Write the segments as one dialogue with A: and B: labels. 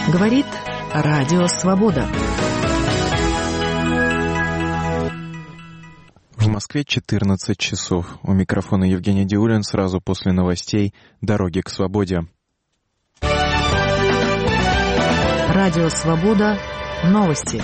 A: Говорит Радио Свобода.
B: В Москве 14 часов. У микрофона Евгений Диулин. Сразу после новостей «Дороги к свободе».
A: Радио Свобода. Новости.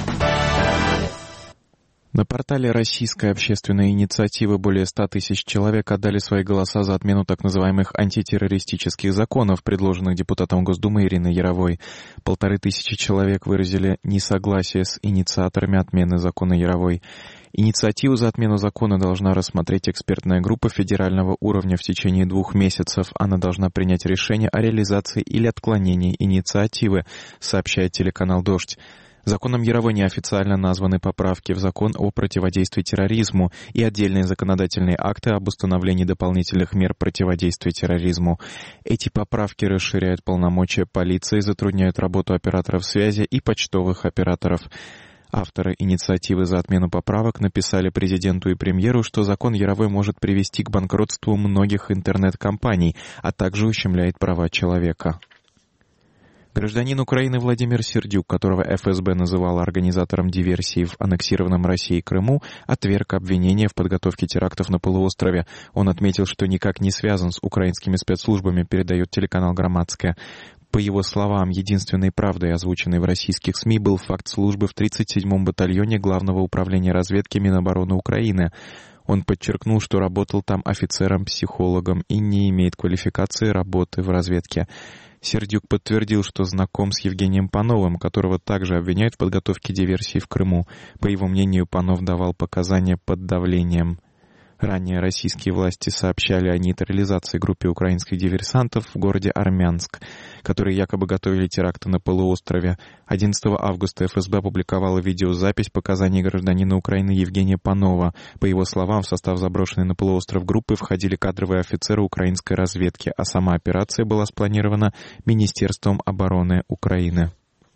B: На портале Российской общественной инициативы более 100 тысяч человек отдали свои голоса за отмену так называемых антитеррористических законов, предложенных депутатом Госдумы Ириной Яровой. 1500 человек выразили несогласие с инициаторами отмены закона Яровой. Инициативу за отмену закона должна рассмотреть экспертная группа федерального уровня в течение 2 месяцев. Она должна принять решение о реализации или отклонении инициативы, сообщает телеканал «Дождь». Законом Яровой неофициально названы поправки в Закон о противодействии терроризму и отдельные законодательные акты об установлении дополнительных мер противодействия терроризму. Эти поправки расширяют полномочия полиции, затрудняют работу операторов связи и почтовых операторов. Авторы инициативы за отмену поправок написали президенту и премьеру, что закон Яровой может привести к банкротству многих интернет-компаний, а также ущемляет права человека. Гражданин Украины Владимир Сердюк, которого ФСБ называла организатором диверсии в аннексированном Россией Крыму, отверг обвинения в подготовке терактов на полуострове. Он отметил, что никак не связан с украинскими спецслужбами, передает телеканал «Громадская». По его словам, единственной правдой, озвученной в российских СМИ, был факт службы в 37-м батальоне Главного управления разведки Минобороны Украины. Он подчеркнул, что работал там офицером-психологом и не имеет квалификации работы в разведке. Сердюк подтвердил, что знаком с Евгением Пановым, которого также обвиняют в подготовке диверсии в Крыму. По его мнению, Панов давал показания под давлением. Ранее российские власти сообщали о нейтрализации группы украинских диверсантов в городе Армянск, которые якобы готовили теракты на полуострове. 11 августа ФСБ опубликовала видеозапись показаний гражданина Украины Евгения Панова. По его словам, в состав заброшенной на полуостров группы входили кадровые офицеры украинской разведки, а сама операция была спланирована Министерством обороны Украины.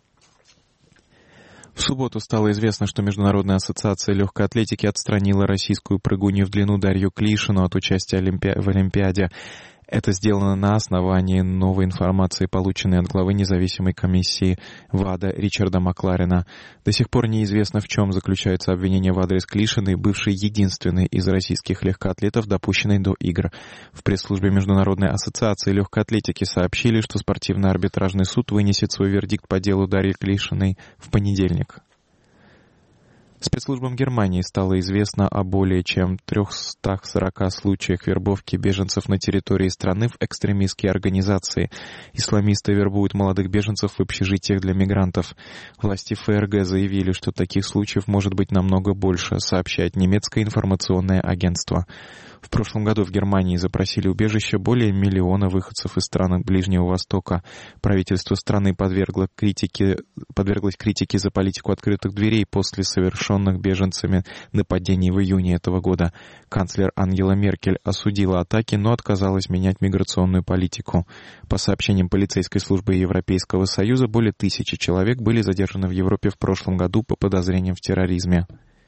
B: В субботу стало известно, что Международная ассоциация легкой атлетики отстранила российскую прыгунью в длину Дарью Клишину от участия в Олимпиаде. Это сделано на основании новой информации, полученной от главы независимой комиссии ВАДА Ричарда Макларена. До сих пор неизвестно, в чем заключается обвинение в адрес Клишиной, бывшей единственной из российских легкоатлетов, допущенной до игр. В пресс-службе Международной ассоциации легкой атлетики сообщили, что спортивный арбитражный суд вынесет свой вердикт по делу Дарьи Клишиной в понедельник. Спецслужбам Германии стало известно о более чем 340 случаях вербовки беженцев на территории страны в экстремистские организации. Исламисты вербуют молодых беженцев в общежитиях для мигрантов. Власти ФРГ заявили, что таких случаев может быть намного больше, сообщает немецкое информационное агентство. В прошлом году в Германии запросили убежище более 1 миллиона выходцев из стран Ближнего Востока. Правительство страны подверглось критике за политику открытых дверей после совершенных беженцами нападений в июне этого года. Канцлер Ангела Меркель осудила атаки, но отказалась менять миграционную политику. По сообщениям полицейской службы Европейского Союза, более 1000 человек были задержаны в Европе в прошлом году по подозрениям в терроризме.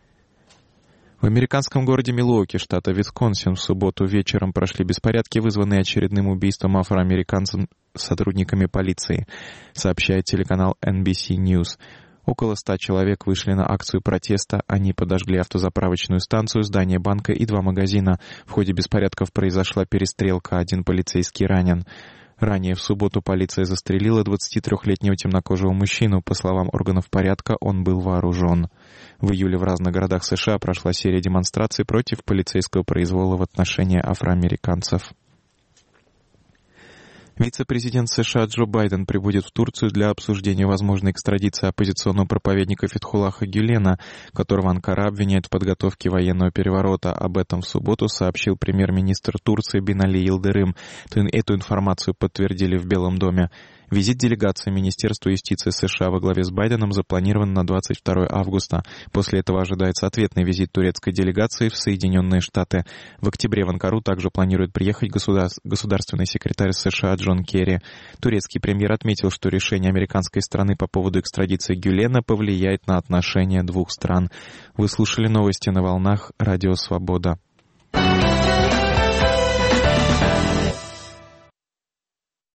B: В американском городе Милуоки, штата Висконсин, в субботу вечером прошли беспорядки, вызванные очередным убийством афроамериканцев сотрудниками полиции, сообщает телеканал NBC News. Около 100 человек вышли на акцию протеста. Они подожгли автозаправочную станцию, здание банка и 2 магазина. В ходе беспорядков произошла перестрелка, 1 полицейский ранен. Ранее в субботу полиция застрелила 23-летнего темнокожего мужчину. По словам органов порядка, он был вооружен. В июле в разных городах США прошла серия демонстраций против полицейского произвола в отношении афроамериканцев. Вице-президент США Джо Байден прибудет в Турцию для обсуждения возможной экстрадиции оппозиционного проповедника Фетхуллаха Гюлена, которого Анкара обвиняет в подготовке военного переворота. Об этом в субботу сообщил премьер-министр Турции Бинали Йылдырым. Эту информацию подтвердили в Белом доме. Визит делегации Министерства юстиции США во главе с Байденом запланирован на 22 августа. После этого ожидается ответный визит турецкой делегации в Соединенные Штаты. В октябре в Анкару также планирует приехать государственный секретарь США Джон Керри. Турецкий премьер отметил, что решение американской страны по поводу экстрадиции Гюлена повлияет на отношения 2 стран. Вы слушали новости на волнах Радио Свобода.